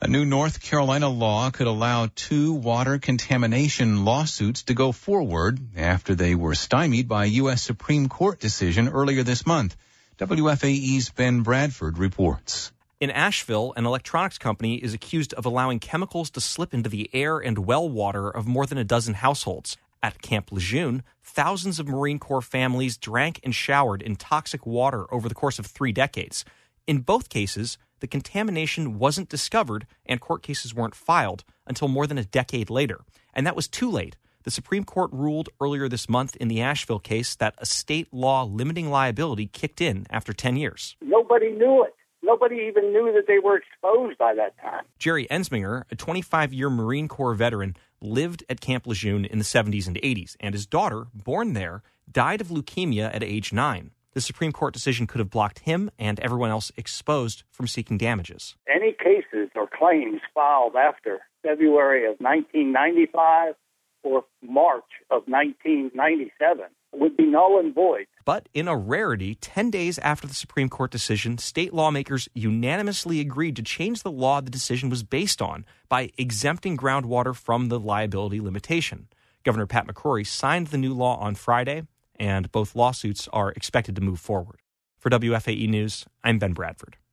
A new North Carolina law could allow 2 water contamination lawsuits to go forward after they were stymied by a U.S. Supreme Court decision earlier this month. WFAE's Ben Bradford reports. In Asheville, an electronics company is accused of allowing chemicals to slip into the air and well water of more than a dozen households. At Camp Lejeune, thousands of Marine Corps families drank and showered in toxic water over the course of 3 decades. In both cases, the contamination wasn't discovered and court cases weren't filed until more than a decade later. And that was too late. The Supreme Court ruled earlier this month in the Asheville case that a state law limiting liability kicked in after 10 years. Nobody knew it. Nobody even knew that they were exposed by that time. Jerry Ensminger, a 25-year Marine Corps veteran, lived at Camp Lejeune in the 70s and 80s, and his daughter, born there, died of leukemia at age 9. The Supreme Court decision could have blocked him and everyone else exposed from seeking damages. Any cases or claims filed after February of 1995 or March of 1997 would be null and void. But in a rarity, 10 days after the Supreme Court decision, state lawmakers unanimously agreed to change the law the decision was based on by exempting groundwater from the liability limitation. Governor Pat McCrory signed the new law on Friday, and both lawsuits are expected to move forward. For WFAE News, I'm Ben Bradford.